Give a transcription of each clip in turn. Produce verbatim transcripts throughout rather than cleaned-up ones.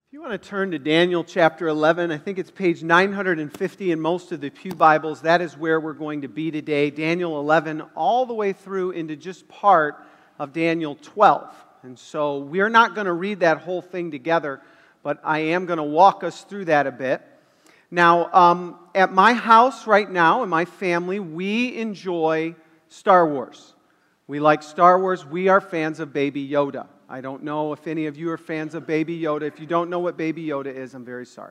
If you want to turn to Daniel chapter eleven, I think it's page nine hundred fifty in most of the Pew Bibles. That is where we're going to be today. Daniel eleven, all the way through into just part of Daniel twelve. And so we're not going to read that whole thing together, but I am going to walk us through that a bit. Now, um, at my house right now, in my family, we enjoy Star Wars. We like Star Wars. We are fans of Baby Yoda. I don't know if any of you are fans of Baby Yoda. If you don't know what Baby Yoda is, I'm very sorry.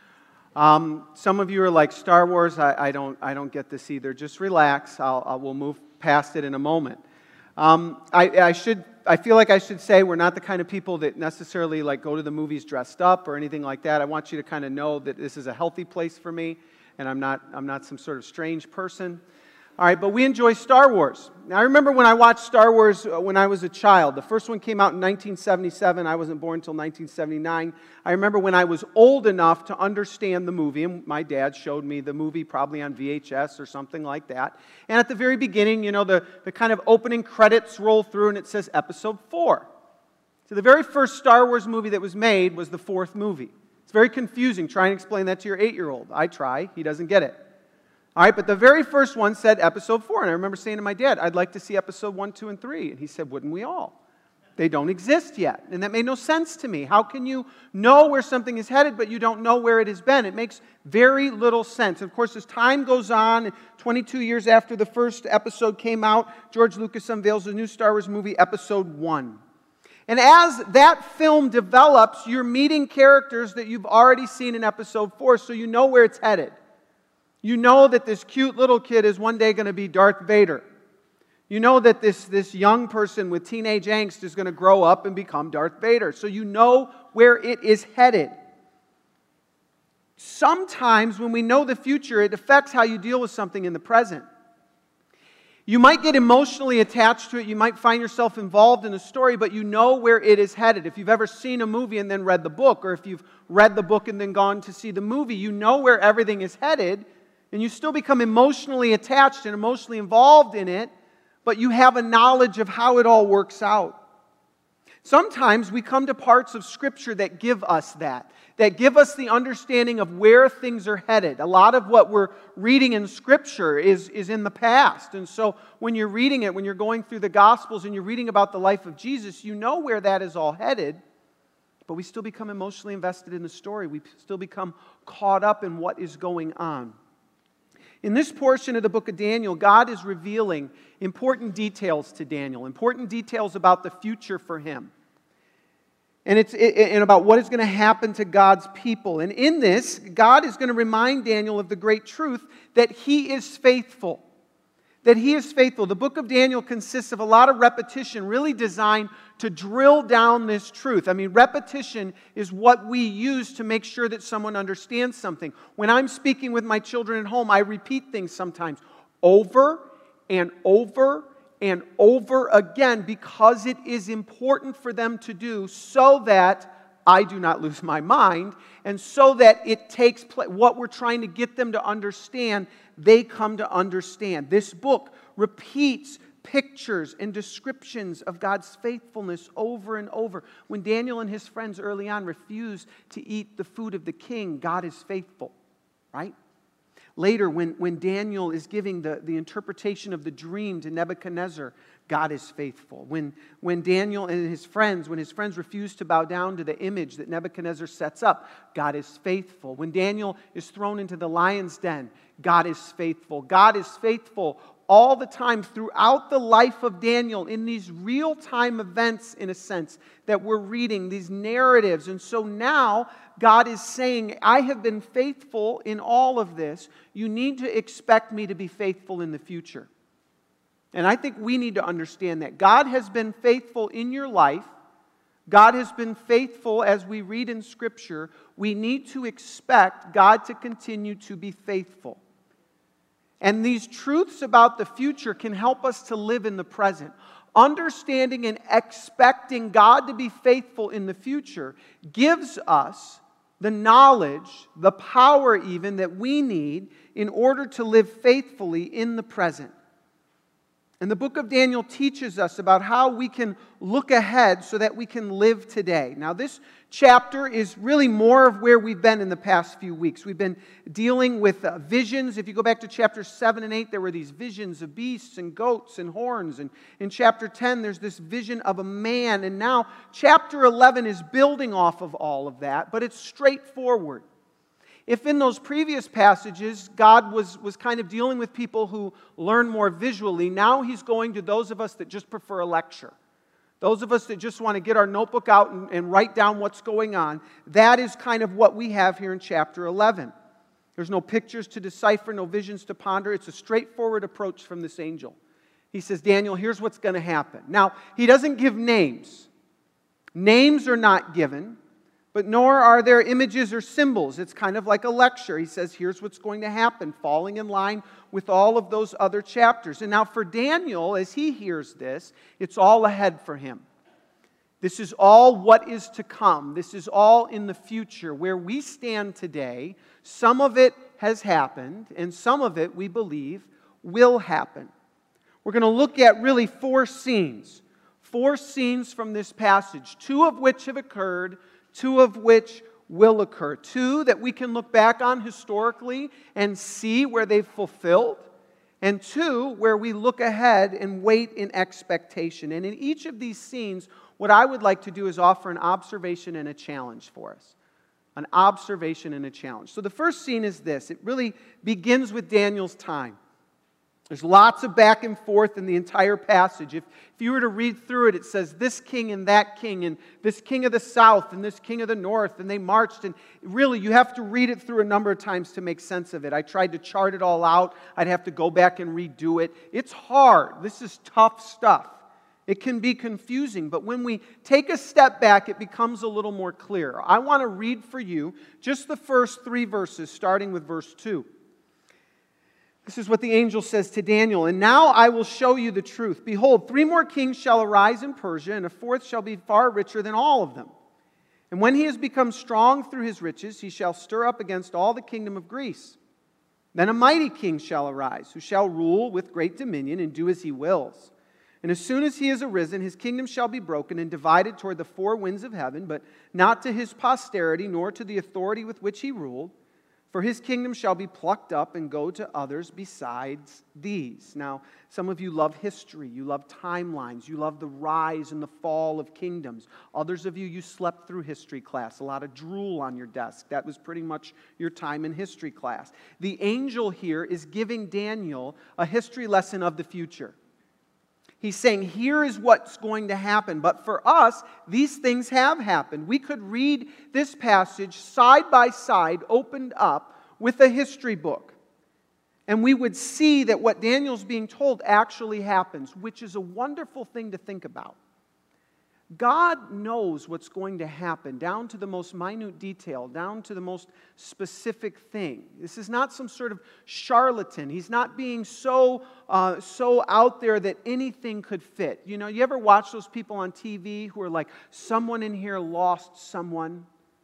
Um, some of you are like Star Wars. I, I don't. I don't get this either. Just relax. I'll. I will move past it in a moment. Um, I, I should. I feel like I should say we're not the kind of people that necessarily like go to the movies dressed up or anything like that. I want you to kind of know that this is a healthy place for me, and I'm not. I'm not some sort of strange person. All right, but we enjoy Star Wars. Now, I remember when I watched Star Wars when I was a child. The first one came out in nineteen seventy-seven. I wasn't born until nineteen seventy-nine. I remember when I was old enough to understand the movie, and my dad showed me the movie probably on V H S or something like that. And at the very beginning, you know, the, the kind of opening credits roll through, and it says Episode four. So the very first Star Wars movie that was made was the fourth movie. It's very confusing. Try and explain that to your eight-year-old. I try. He doesn't get it. All right, but the very first one said Episode four, and I remember saying to my dad, I'd like to see Episode one, two, and three. And he said, wouldn't we all? They don't exist yet. And that made no sense to me. How can you know where something is headed, but you don't know where it has been? It makes very little sense. Of course, as time goes on, twenty-two years after the first episode came out, George Lucas unveils a new Star Wars movie, Episode one. And as that film develops, you're meeting characters that you've already seen in Episode four, so you know where it's headed. You know that this cute little kid is one day going to be Darth Vader. You know that this, this young person with teenage angst is going to grow up and become Darth Vader. So you know where it is headed. Sometimes when we know the future, it affects how you deal with something in the present. You might get emotionally attached to it. You might find yourself involved in a story, but you know where it is headed. If you've ever seen a movie and then read the book, or if you've read the book and then gone to see the movie, you know where everything is headed. And you still become emotionally attached and emotionally involved in it, but you have a knowledge of how it all works out. Sometimes we come to parts of Scripture that give us that, that give us the understanding of where things are headed. A lot of what we're reading in Scripture is, is in the past. And so when you're reading it, when you're going through the Gospels and you're reading about the life of Jesus, you know where that is all headed, but we still become emotionally invested in the story. We still become caught up in what is going on. In this portion of the book of Daniel, God is revealing important details to Daniel, important details about the future for him, and it's and about what is going to happen to God's people. And in this, God is going to remind Daniel of the great truth that He is faithful. That He is faithful. The book of Daniel consists of a lot of repetition, really designed to drill down this truth. I mean, repetition is what we use to make sure that someone understands something. When I'm speaking with my children at home, I repeat things sometimes over and over and over again because it is important for them to do so that I do not lose my mind, and so that it takes place, what we're trying to get them to understand, they come to understand. This book repeats pictures and descriptions of God's faithfulness over and over. When Daniel and his friends early on refused to eat the food of the king, God is faithful, right? Later, when, when Daniel is giving the, the interpretation of the dream to Nebuchadnezzar, God is faithful. When, when Daniel and his friends, when his friends refuse to bow down to the image that Nebuchadnezzar sets up, God is faithful. When Daniel is thrown into the lion's den, God is faithful. God is faithful all the time throughout the life of Daniel in these real-time events, in a sense, that we're reading, these narratives. And so now God is saying, I have been faithful in all of this. You need to expect me to be faithful in the future. And I think we need to understand that. God has been faithful in your life. God has been faithful as we read in Scripture. We need to expect God to continue to be faithful. And these truths about the future can help us to live in the present. Understanding and expecting God to be faithful in the future gives us the knowledge, the power even, that we need in order to live faithfully in the present. And the book of Daniel teaches us about how we can look ahead so that we can live today. Now, this chapter is really more of where we've been in the past few weeks. We've been dealing with uh, visions. If you go back to chapter seven and eight, there were these visions of beasts and goats and horns. And in chapter ten, there's this vision of a man. And now chapter eleven is building off of all of that, but it's straightforward. If in those previous passages, God was, was kind of dealing with people who learn more visually, now He's going to those of us that just prefer a lecture. Those of us that just want to get our notebook out and, and write down what's going on, that is kind of what we have here in chapter eleven. There's no pictures to decipher, no visions to ponder. It's a straightforward approach from this angel. He says, Daniel, here's what's going to happen. Now, he doesn't give names. Names are not given, but nor are there images or symbols. It's kind of like a lecture. He says, here's what's going to happen, falling in line with all of those other chapters. And now for Daniel, as he hears this, it's all ahead for him. This is all what is to come. This is all in the future. Where we stand today, some of it has happened, and some of it, we believe, will happen. We're going to look at really four scenes. Four scenes from this passage, two of which have occurred, two of which will occur. Two that we can look back on historically and see where they've fulfilled. And two, where we look ahead and wait in expectation. And in each of these scenes, what I would like to do is offer an observation and a challenge for us. An observation and a challenge. So the first scene is this. It really begins with Daniel's time. There's lots of back and forth in the entire passage. If, if you were to read through it, it says this king and that king, and this king of the south and this king of the north, and they marched. And really, you have to read it through a number of times to make sense of it. I tried to chart it all out. I'd have to go back and redo it. It's hard. This is tough stuff. It can be confusing, but when we take a step back, it becomes a little more clear. I want to read for you just the first three verses, starting with verse two. This is what the angel says to Daniel. And now I will show you the truth. Behold, three more kings shall arise in Persia, and a fourth shall be far richer than all of them. And when he has become strong through his riches, he shall stir up against all the kingdom of Greece. Then a mighty king shall arise, who shall rule with great dominion and do as he wills. And as soon as he is arisen, his kingdom shall be broken and divided toward the four winds of heaven, but not to his posterity, nor to the authority with which he ruled. For his kingdom shall be plucked up and go to others besides these. Now, some of you love history. You love timelines. You love the rise and the fall of kingdoms. Others of you, you slept through history class. A lot of drool on your desk. That was pretty much your time in history class. The angel here is giving Daniel a history lesson of the future. He's saying, here is what's going to happen. But for us, these things have happened. We could read this passage side by side, opened up with a history book. And we would see that what Daniel's being told actually happens, which is a wonderful thing to think about. God knows what's going to happen, down to the most minute detail, down to the most specific thing. This is not some sort of charlatan. He's not being so uh, so out there that anything could fit. You know, you ever watch those people on T V who are like, someone in here lost someone,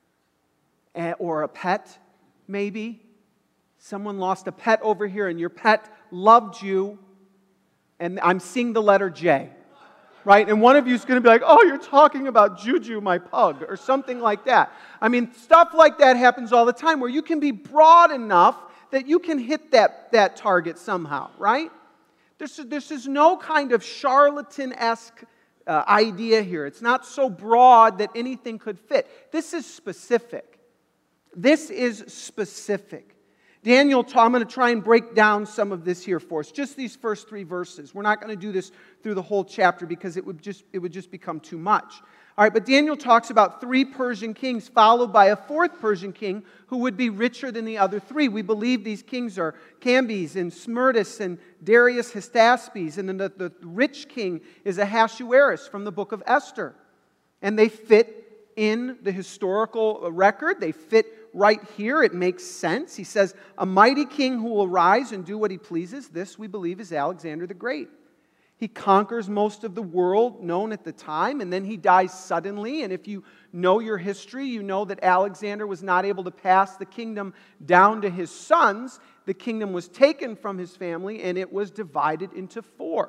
or a pet, maybe? Someone lost a pet over here, and your pet loved you, and I'm seeing the letter J. Right? And one of you is going to be like, oh, you're talking about Juju, my pug, or something like that. I mean, stuff like that happens all the time where you can be broad enough that you can hit that, that target somehow, right? This is, this is no kind of charlatan-esque uh, idea here. It's not so broad that anything could fit. This is specific. This is specific. Daniel, I'm going to try and break down some of this here for us. Just these first three verses. We're not going to do this through the whole chapter because it would just, it would just become too much. All right, but Daniel talks about three Persian kings followed by a fourth Persian king who would be richer than the other three. We believe these kings are Cambyses and Smerdis and Darius Hystaspes. And then the, the rich king is Ahasuerus from the book of Esther. And they fit in the historical record. They fit right here. It makes sense. He says, a mighty king who will rise and do what he pleases. This, we believe, is Alexander the Great. He conquers most of the world known at the time, and then he dies suddenly. And if you know your history, you know that Alexander was not able to pass the kingdom down to his sons. The kingdom was taken from his family, and it was divided into four.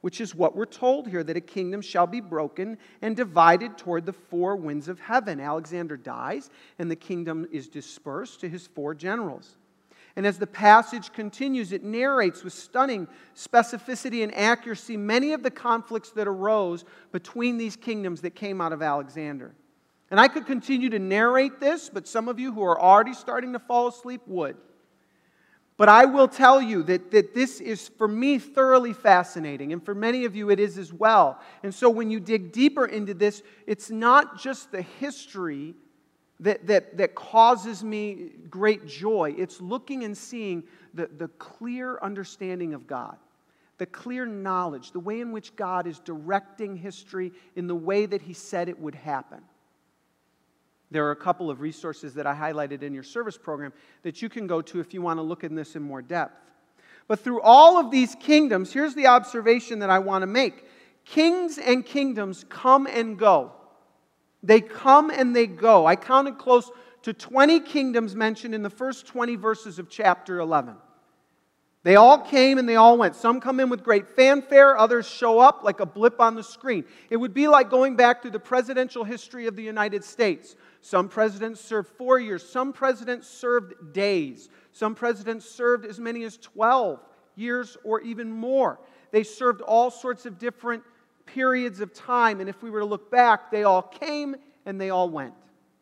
which is what we're told here, that a kingdom shall be broken and divided toward the four winds of heaven. Alexander dies, and the kingdom is dispersed to his four generals. And as the passage continues, it narrates with stunning specificity and accuracy many of the conflicts that arose between these kingdoms that came out of Alexander. And I could continue to narrate this, but some of you who are already starting to fall asleep would. But I will tell you that, that this is, for me, thoroughly fascinating. And for many of you, it is as well. And so when you dig deeper into this, it's not just the history that, that, that causes me great joy. It's looking and seeing the, the clear understanding of God, the clear knowledge, the way in which God is directing history in the way that He said it would happen. There are a couple of resources that I highlighted in your service program that you can go to if you want to look in this in more depth. But through all of these kingdoms, here's the observation that I want to make. Kings and kingdoms come and go. They come and they go. I counted close to twenty kingdoms mentioned in the first twenty verses of chapter eleven. They all came and they all went. Some come in with great fanfare, others show up like a blip on the screen. It would be like going back through the presidential history of the United States. Some presidents served four years. Some presidents served days. Some presidents served as many as twelve years or even more. They served all sorts of different periods of time. And if we were to look back, they all came and they all went.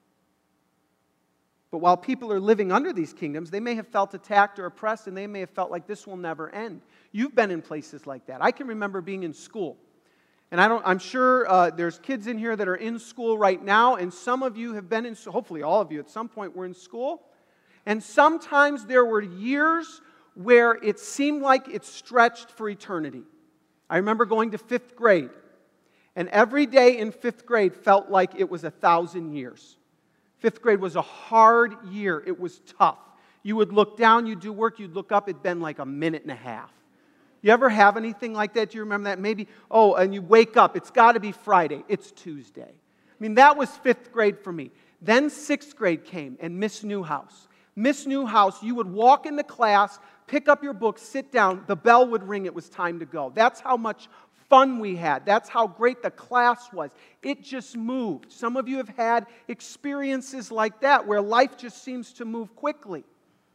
But while people are living under these kingdoms, they may have felt attacked or oppressed, and they may have felt like this will never end. You've been in places like that. I can remember being in school. And I don't, I'm sure uh, there's kids in here that are in school right now, and some of you have been in, hopefully all of you at some point were in school. And sometimes there were years where it seemed like it stretched for eternity. I remember going to fifth grade, and every day in fifth grade felt like it was a thousand years. Fifth grade was a hard year. It was tough. You would look down, you'd do work, you'd look up, it'd been like a minute and a half. You ever have anything like that? Do you remember that? Maybe, oh, and you wake up, it's got to be Friday. It's Tuesday. I mean, that was fifth grade for me. Then sixth grade came, and Miss Newhouse. Miss Newhouse, you would walk into class, pick up your book, sit down, the bell would ring, it was time to go. That's how much fun we had. That's how great the class was. It just moved. Some of you have had experiences like that where life just seems to move quickly.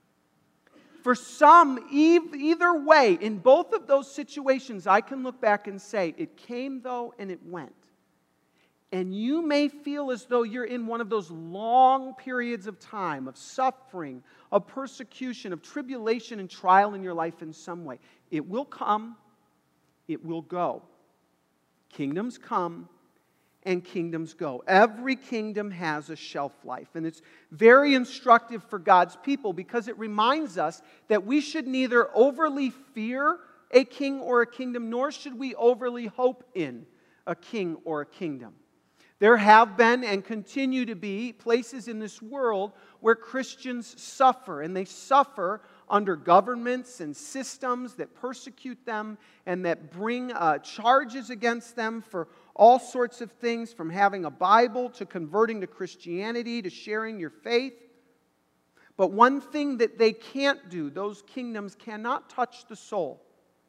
For some, either way, in both of those situations, I can look back and say, it came though and it went. And you may feel as though you're in one of those long periods of time, of suffering, of persecution, of tribulation and trial in your life in some way. It will come, it will go. Kingdoms come and kingdoms go. Every kingdom has a shelf life. And it's very instructive for God's people because it reminds us that we should neither overly fear a king or a kingdom, nor should we overly hope in a king or a kingdom. There have been and continue to be places in this world where Christians suffer, and they suffer under governments and systems that persecute them and that bring uh, charges against them for all sorts of things, from having a Bible to converting to Christianity to sharing your faith. But one thing that they can't do, those kingdoms cannot touch the soul.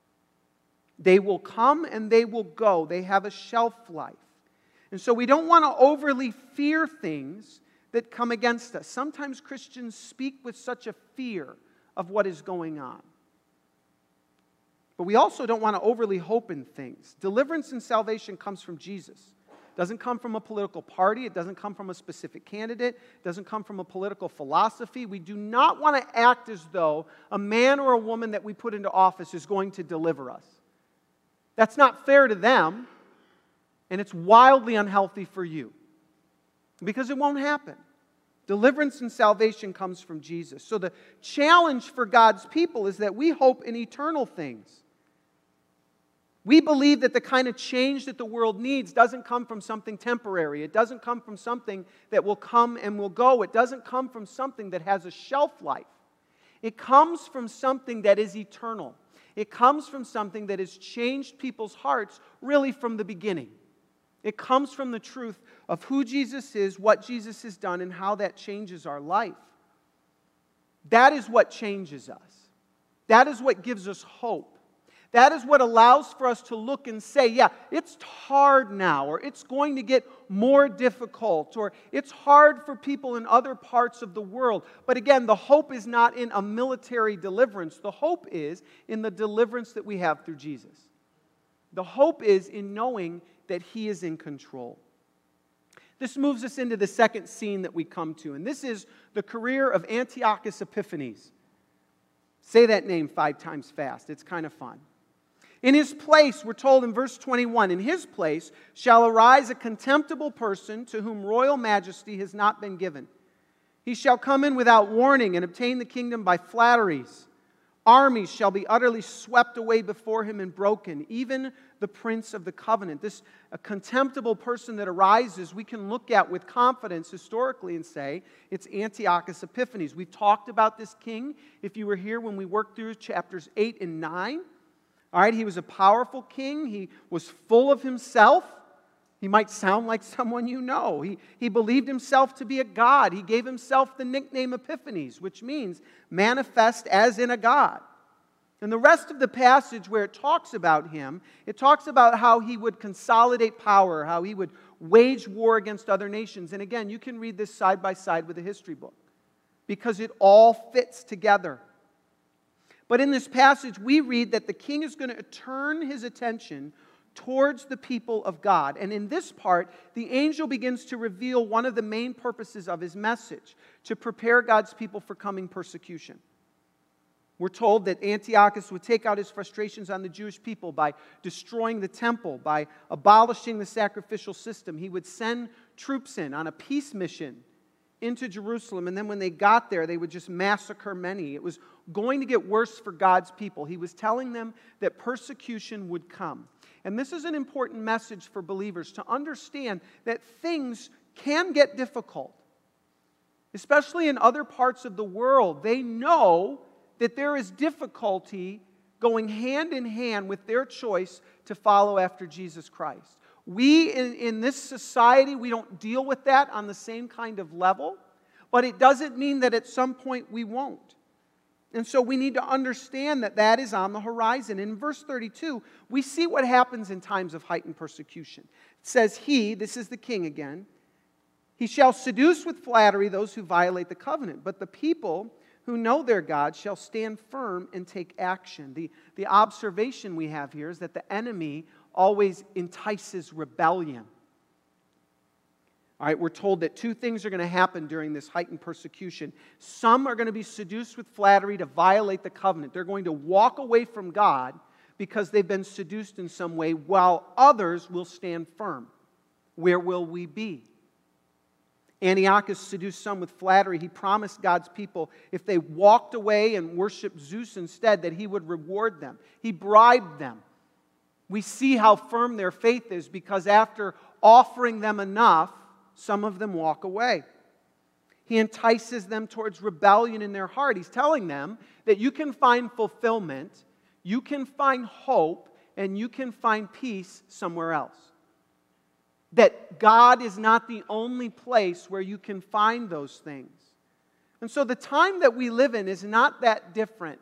They will come and they will go. They have a shelf life. And so we don't want to overly fear things that come against us. Sometimes Christians speak with such a fear of what is going on. But we also don't want to overly hope in things. Deliverance and salvation comes from Jesus. It doesn't come from a political party. It doesn't come from a specific candidate. It doesn't come from a political philosophy. We do not want to act as though a man or a woman that we put into office is going to deliver us. That's not fair to them, and it's wildly unhealthy for you because it won't happen. Deliverance and salvation comes from Jesus. So the challenge for God's people is that we hope in eternal things. We believe that the kind of change that the world needs doesn't come from something temporary. It doesn't come from something that will come and will go. It doesn't come from something that has a shelf life. It comes from something that is eternal. It comes from something that has changed people's hearts really from the beginning. It comes from the truth of who Jesus is, what Jesus has done, and how that changes our life. That is what changes us. That is what gives us hope. That is what allows for us to look and say, yeah, it's hard now, or it's going to get more difficult, or it's hard for people in other parts of the world. But again, the hope is not in a military deliverance. The hope is in the deliverance that we have through Jesus. The hope is in knowing that He is in control. This moves us into the second scene that we come to, and this is the career of Antiochus Epiphanes. Say that name five times fast. It's kind of fun. In his place, we're told in verse twenty-one, in his place shall arise a contemptible person to whom royal majesty has not been given. He shall come in without warning and obtain the kingdom by flatteries. Armies shall be utterly swept away before him and broken, even the prince of the covenant. This a contemptible person that arises, we can look at with confidence historically and say it's Antiochus Epiphanes. We've talked about this king, if you were here when we worked through chapters eight and nine. All right, he was a powerful king. He was full of himself. He might sound like someone you know. He, he believed himself to be a god. He gave himself the nickname Epiphanes, which means manifest as in a god. And the rest of the passage where it talks about him, it talks about how he would consolidate power, how he would wage war against other nations. And again, you can read this side by side with a history book because it all fits together. But in this passage, we read that the king is going to turn his attention towards the people of God. And in this part, the angel begins to reveal one of the main purposes of his message, to prepare God's people for coming persecution. We're told that Antiochus would take out his frustrations on the Jewish people by destroying the temple, by abolishing the sacrificial system. He would send troops in on a peace mission into Jerusalem, and then when they got there, they would just massacre many. It was going to get worse for God's people. He was telling them that persecution would come. And this is an important message for believers, to understand that things can get difficult, especially in other parts of the world. They know that there is difficulty going hand in hand with their choice to follow after Jesus Christ. We, in, in this society, we don't deal with that on the same kind of level, but it doesn't mean that at some point we won't. And so we need to understand that that is on the horizon. In verse thirty-two, we see what happens in times of heightened persecution. It says, he, this is the king again, he shall seduce with flattery those who violate the covenant, but the people who know their God shall stand firm and take action. The, the observation we have here is that the enemy always entices rebellion. All right, we're told that two things are going to happen during this heightened persecution. Some are going to be seduced with flattery to violate the covenant. They're going to walk away from God because they've been seduced in some way, while others will stand firm. Where will we be? Antiochus seduced some with flattery. He promised God's people if they walked away and worshiped Zeus instead, that he would reward them. He bribed them. We see how firm their faith is because after offering them enough, some of them walk away. He entices them towards rebellion in their heart. He's telling them that you can find fulfillment, you can find hope, and you can find peace somewhere else. That God is not the only place where you can find those things. And so the time that we live in is not that different.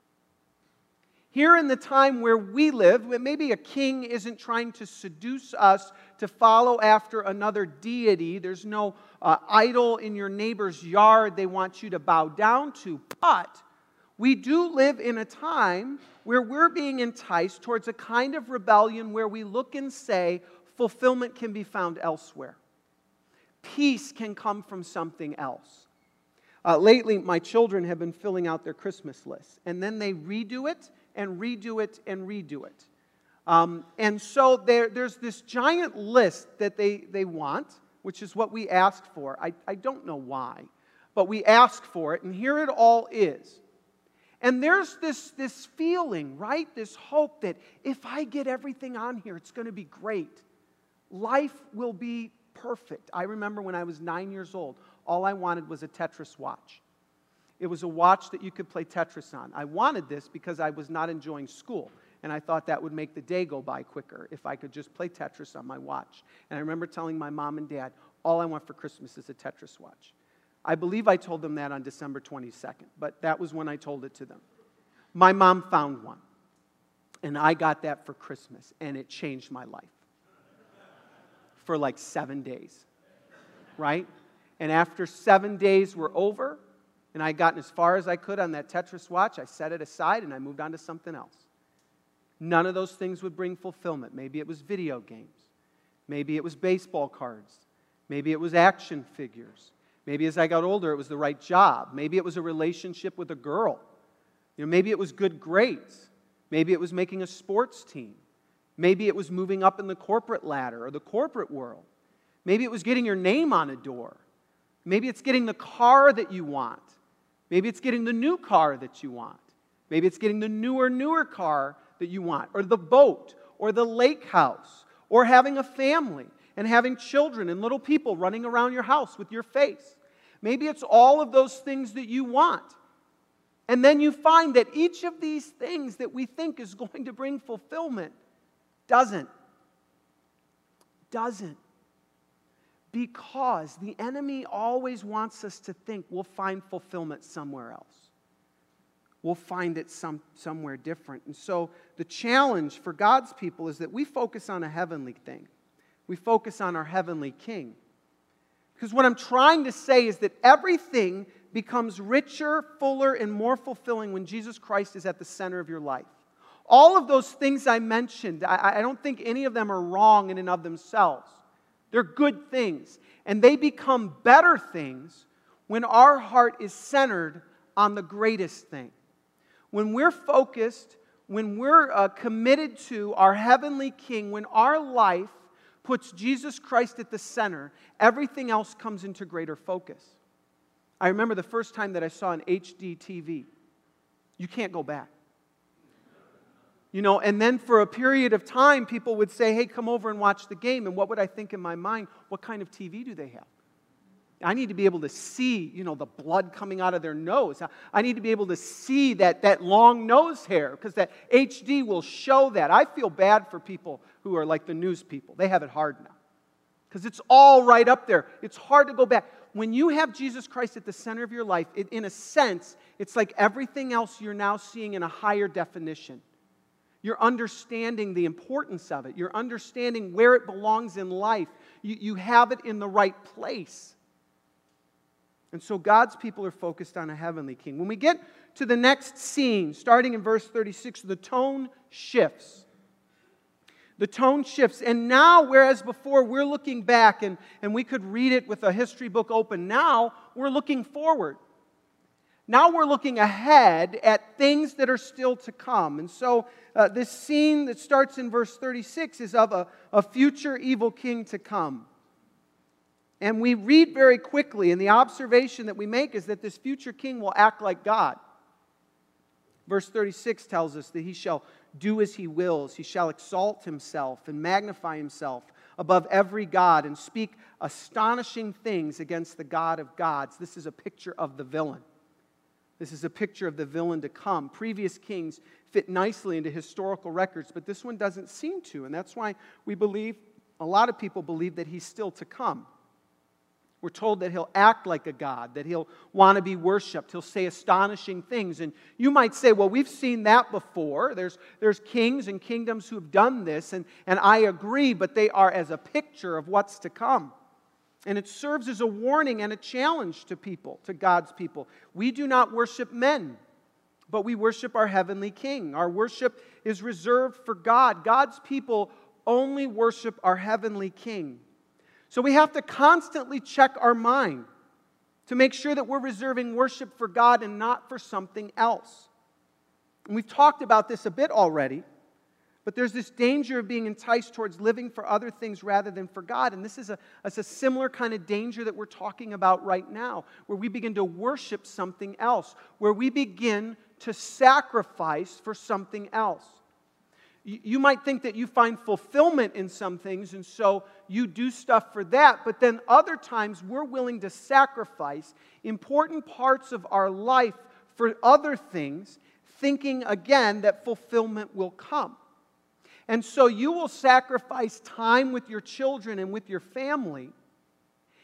Here in the time where we live, maybe a king isn't trying to seduce us to follow after another deity. There's no uh, idol in your neighbor's yard they want you to bow down to. But we do live in a time where we're being enticed towards a kind of rebellion where we look and say, fulfillment can be found elsewhere. Peace can come from something else. Uh, lately, my children have been filling out their Christmas lists, and then they redo it, and redo it, and redo it. Um, and so there, there's this giant list that they, they want, which is what we asked for. I, I don't know why, but we asked for it, and here it all is. And there's this, this feeling, right? This hope that if I get everything on here, it's going to be great. Life will be perfect. I remember when I was nine years old, all I wanted was a Tetris watch. It was a watch that you could play Tetris on. I wanted this because I was not enjoying school, and I thought that would make the day go by quicker if I could just play Tetris on my watch. And I remember telling my mom and dad, all I want for Christmas is a Tetris watch. I believe I told them that on December twenty-second, but that was when I told it to them. My mom found one. And I got that for Christmas, and it changed my life for like seven days, right? And after seven days were over, and I'd gotten as far as I could on that Tetris watch, I set it aside and I moved on to something else. None of those things would bring fulfillment. Maybe it was video games. Maybe it was baseball cards. Maybe it was action figures. Maybe as I got older, it was the right job. Maybe it was a relationship with a girl. You know, maybe it was good grades. Maybe it was making a sports team. Maybe it was moving up in the corporate ladder or the corporate world. Maybe it was getting your name on a door. Maybe it's getting the car that you want. Maybe it's getting the new car that you want. Maybe it's getting the newer, newer car that you want, or the boat, or the lake house, or having a family and having children and little people running around your house with your face. Maybe it's all of those things that you want. And then you find that each of these things that we think is going to bring fulfillment doesn't. Doesn't. Because the enemy always wants us to think we'll find fulfillment somewhere else. We'll find it some, somewhere different. And so the challenge for God's people is that we focus on a heavenly thing. We focus on our heavenly King. Because what I'm trying to say is that everything becomes richer, fuller, and more fulfilling when Jesus Christ is at the center of your life. All of those things I mentioned, I, I don't think any of them are wrong in and of themselves. They're good things. And they become better things when our heart is centered on the greatest thing. When we're focused, when we're uh, committed to our heavenly King, when our life puts Jesus Christ at the center, everything else comes into greater focus. I remember the first time that I saw an H D T V. You can't go back. You know, and then for a period of time, people would say, hey, come over and watch the game. And what would I think in my mind? What kind of T V do they have? I need to be able to see, you know, the blood coming out of their nose. I need to be able to see that, that long nose hair, because that H D will show that. I feel bad for people who are like the news people. They have it hard now, because it's all right up there. It's hard to go back. When you have Jesus Christ at the center of your life, it, in a sense, it's like everything else you're now seeing in a higher definition. You're understanding the importance of it. You're understanding where it belongs in life. You, you have it in the right place. And so God's people are focused on a heavenly King. When we get to the next scene, starting in verse thirty-six, the tone shifts. The tone shifts. And now, whereas before we're looking back and, and we could read it with a history book open, now we're looking forward. Now we're looking ahead at things that are still to come. And so uh, this scene that starts in verse thirty-six is of a, a future evil king to come. And we read very quickly, and the observation that we make is that this future king will act like God. Verse thirty-six tells us that he shall do as he wills. He shall exalt himself and magnify himself above every god and speak astonishing things against the God of gods. This is a picture of the villain. This is a picture of the villain to come. Previous kings fit nicely into historical records, but this one doesn't seem to. And that's why we believe, a lot of people believe that he's still to come. We're told that he'll act like a god, that he'll want to be worshipped. He'll say astonishing things. And you might say, well, we've seen that before. There's, there's kings and kingdoms who have done this, and, and I agree, but they are as a picture of what's to come. And it serves as a warning and a challenge to people, to God's people. We do not worship men, but we worship our heavenly King. Our worship is reserved for God. God's people only worship our heavenly King. So we have to constantly check our mind to make sure that we're reserving worship for God and not for something else. And we've talked about this a bit already, but there's this danger of being enticed towards living for other things rather than for God. And this is a, it's a similar kind of danger that we're talking about right now, where we begin to worship something else, where we begin to sacrifice for something else. You might think that you find fulfillment in some things, and so you do stuff for that, but then other times we're willing to sacrifice important parts of our life for other things, thinking again that fulfillment will come. And so you will sacrifice time with your children and with your family,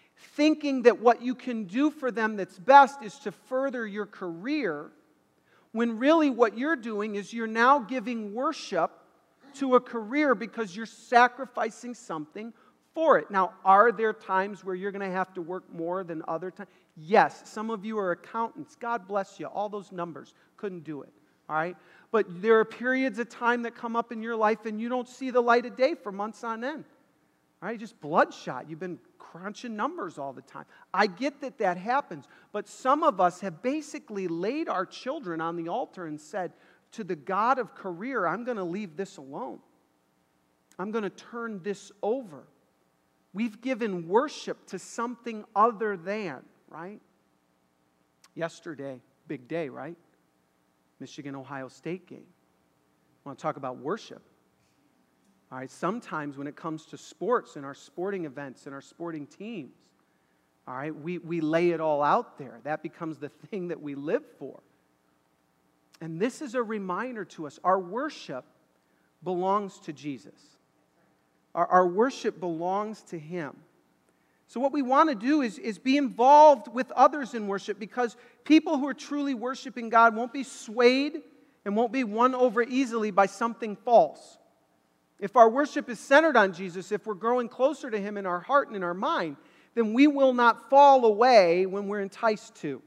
thinking that what you can do for them that's best is to further your career, when really what you're doing is you're now giving worship to a career because you're sacrificing something for it. Now, are there times where you're going to have to work more than other times? Yes. Some of you are accountants. God bless you. All those numbers. Couldn't do it. All right? But there are periods of time that come up in your life and you don't see the light of day for months on end. All right? Just bloodshot. You've been crunching numbers all the time. I get that that happens. But some of us have basically laid our children on the altar and said, to the God of career, I'm going to leave this alone. I'm going to turn this over. We've given worship to something other than, right? Yesterday, big day, right? Michigan-Ohio State game. I want to talk about worship. All right, sometimes when it comes to sports and our sporting events and our sporting teams, all right, we, we lay it all out there. That becomes the thing that we live for. And this is a reminder to us. Our worship belongs to Jesus. Our, our worship belongs to Him. So what we want to do is, is be involved with others in worship, because people who are truly worshiping God won't be swayed and won't be won over easily by something false. If our worship is centered on Jesus, if we're growing closer to Him in our heart and in our mind, then we will not fall away when we're enticed to.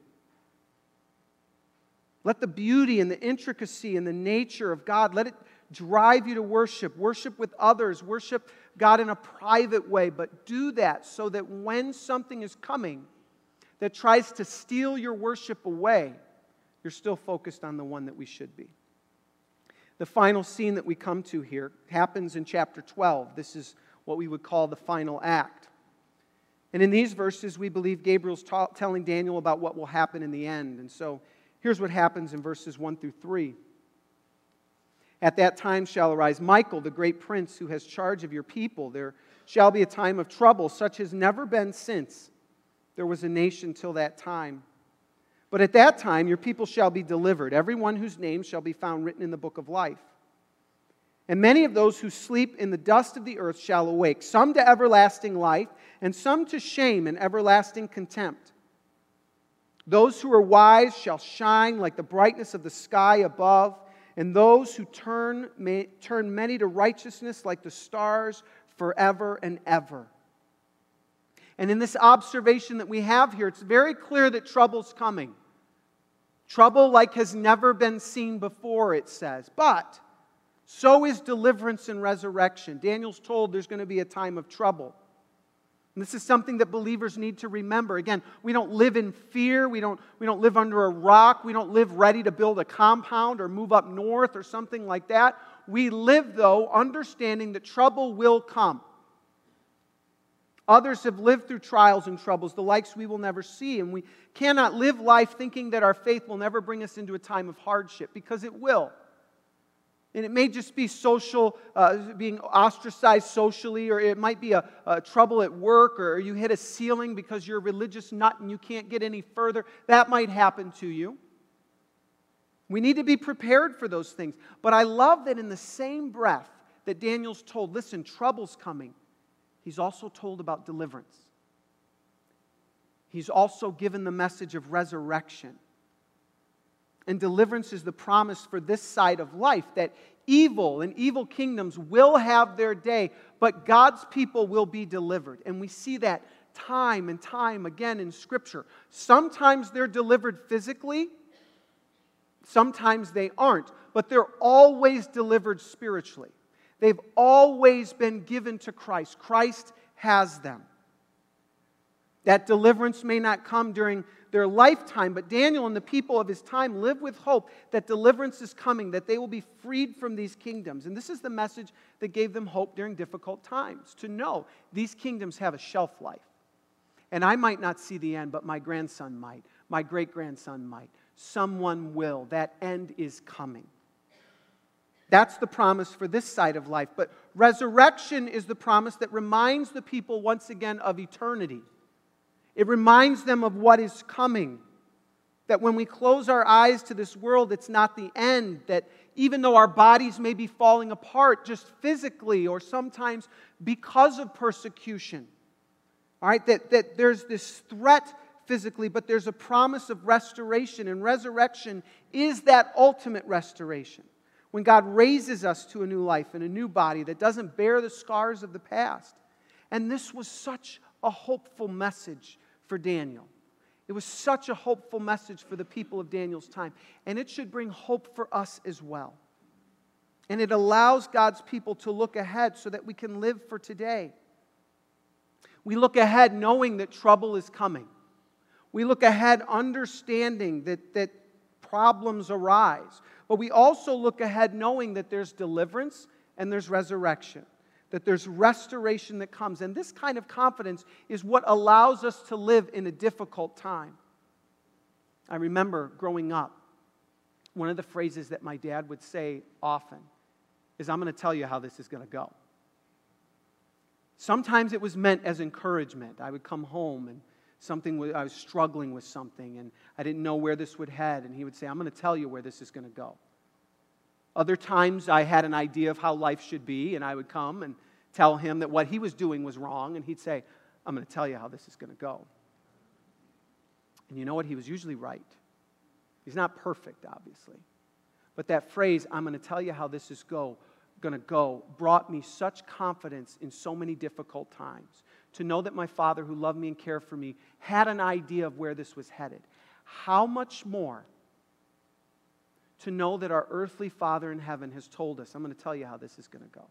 Let the beauty and the intricacy and the nature of God, let it drive you to worship. Worship with others. Worship God in a private way. But do that so that when something is coming that tries to steal your worship away, you're still focused on the one that we should be. The final scene that we come to here happens in chapter twelve. This is what we would call the final act. And in these verses, we believe Gabriel's ta- telling Daniel about what will happen in the end. And so here's what happens in verses one through three. At that time shall arise Michael, the great prince, who has charge of your people. There shall be a time of trouble, such as never been since there was a nation till that time. But at that time your people shall be delivered, everyone whose name shall be found written in the book of life. And many of those who sleep in the dust of the earth shall awake, some to everlasting life, and some to shame and everlasting contempt. Those who are wise shall shine like the brightness of the sky above, and those who turn, may, turn many to righteousness like the stars forever and ever. And in this observation that we have here, it's very clear that trouble's coming. Trouble like has never been seen before, it says. But so is deliverance and resurrection. Daniel's told there's going to be a time of trouble. And this is something that believers need to remember. Again, we don't live in fear. We don't, we don't live under a rock. We don't live ready to build a compound or move up north or something like that. We live, though, understanding that trouble will come. Others have lived through trials and troubles, the likes we will never see. And we cannot live life thinking that our faith will never bring us into a time of hardship, because it will. And it may just be social, uh, being ostracized socially, or it might be a, a trouble at work, or you hit a ceiling because you're a religious nut and you can't get any further. That might happen to you. We need to be prepared for those things. But I love that in the same breath that Daniel's told, listen, trouble's coming, he's also told about deliverance. He's also given the message of resurrection. And deliverance is the promise for this side of life, that evil and evil kingdoms will have their day, but God's people will be delivered. And we see that time and time again in Scripture. Sometimes they're delivered physically, sometimes they aren't, but they're always delivered spiritually. They've always been given to Christ. Christ has them. That deliverance may not come during their lifetime, but Daniel and the people of his time live with hope that deliverance is coming, that they will be freed from these kingdoms. And this is the message that gave them hope during difficult times, to know these kingdoms have a shelf life. And I might not see the end, but my grandson might, my great-grandson might. Someone will. That end is coming. That's the promise for this side of life. But resurrection is the promise that reminds the people once again of eternity. It reminds them of what is coming. That when we close our eyes to this world, it's not the end. That even though our bodies may be falling apart just physically or sometimes because of persecution, all right, that, that there's this threat physically, but there's a promise of restoration, and resurrection is that ultimate restoration. When God raises us to a new life and a new body that doesn't bear the scars of the past. And this was such a hopeful message for Daniel. It was such a hopeful message for the people of Daniel's time. And it should bring hope for us as well. And it allows God's people to look ahead so that we can live for today. We look ahead knowing that trouble is coming. We look ahead understanding that, that problems arise. But we also look ahead knowing that there's deliverance and there's resurrection. That there's restoration that comes. And this kind of confidence is what allows us to live in a difficult time. I remember growing up, one of the phrases that my dad would say often is, I'm going to tell you how this is going to go. Sometimes it was meant as encouragement. I would come home and something I was struggling with something and I didn't know where this would head, and he would say, I'm going to tell you where this is going to go. Other times I had an idea of how life should be, and I would come and tell him that what he was doing was wrong, and he'd say, I'm going to tell you how this is going to go. And you know what? He was usually right. He's not perfect, obviously. But that phrase, I'm going to tell you how this is go, going to go, brought me such confidence in so many difficult times. To know that my Father, who loved me and cared for me, had an idea of where this was headed. How much more to know that our earthly Father in heaven has told us, I'm going to tell you how this is going to go.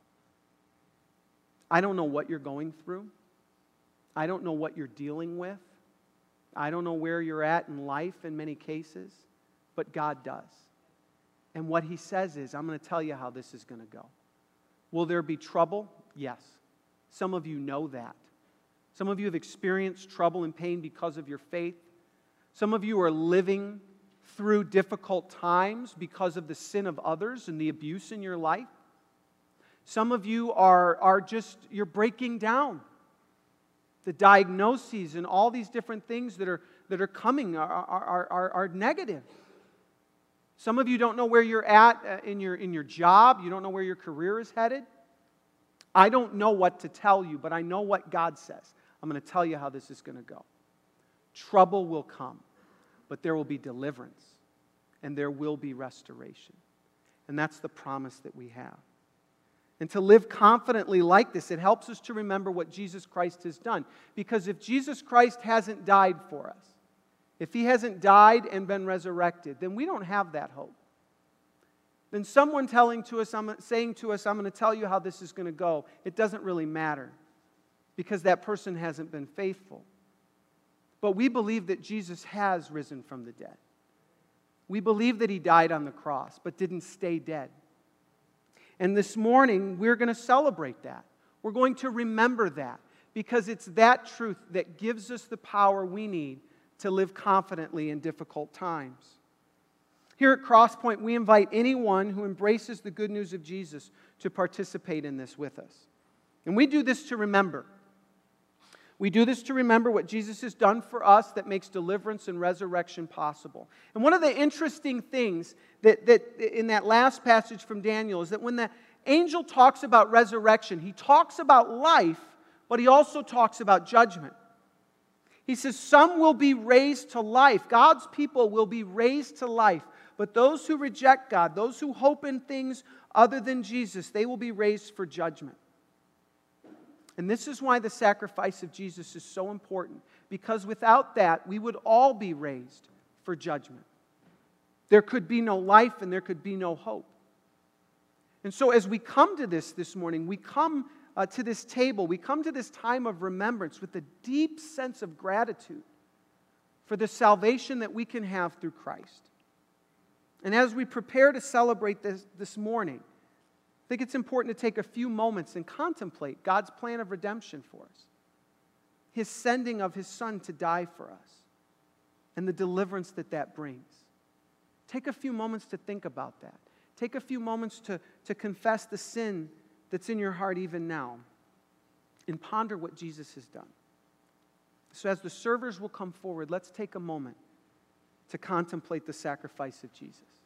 I don't know what you're going through. I don't know what you're dealing with. I don't know where you're at in life in many cases, but God does. And what He says is, I'm going to tell you how this is going to go. Will there be trouble? Yes. Some of you know that. Some of you have experienced trouble and pain because of your faith. Some of you are living through difficult times because of the sin of others and the abuse in your life. Some of you are, are just, you're breaking down. The diagnoses and all these different things that are, that are coming are, are, are, are negative. Some of you don't know where you're at in your, in your job. You don't know where your career is headed. I don't know what to tell you, but I know what God says. I'm going to tell you how this is going to go. Trouble will come, but there will be deliverance, and there will be restoration. And that's the promise that we have. And to live confidently like this, it helps us to remember what Jesus Christ has done. Because if Jesus Christ hasn't died for us, if He hasn't died and been resurrected, then we don't have that hope. Then someone telling to us, I'm, saying to us, I'm going to tell you how this is going to go, it doesn't really matter. Because that person hasn't been faithful. But we believe that Jesus has risen from the dead. We believe that He died on the cross, but didn't stay dead. And this morning, we're going to celebrate that. We're going to remember that. Because it's that truth that gives us the power we need to live confidently in difficult times. Here at Crosspoint, we invite anyone who embraces the good news of Jesus to participate in this with us. And we do this to remember. We do this to remember what Jesus has done for us that makes deliverance and resurrection possible. And one of the interesting things that, that in that last passage from Daniel is that when the angel talks about resurrection, he talks about life, but he also talks about judgment. He says, some will be raised to life. God's people will be raised to life. But those who reject God, those who hope in things other than Jesus, they will be raised for judgment. And this is why the sacrifice of Jesus is so important. Because without that, we would all be raised for judgment. There could be no life and there could be no hope. And so as we come to this this morning, we come uh, to this table, we come to this time of remembrance with a deep sense of gratitude for the salvation that we can have through Christ. And as we prepare to celebrate this this morning, I think it's important to take a few moments and contemplate God's plan of redemption for us. His sending of His Son to die for us. And the deliverance that that brings. Take a few moments to think about that. Take a few moments to, to confess the sin that's in your heart even now. And ponder what Jesus has done. So as the servers will come forward, let's take a moment to contemplate the sacrifice of Jesus.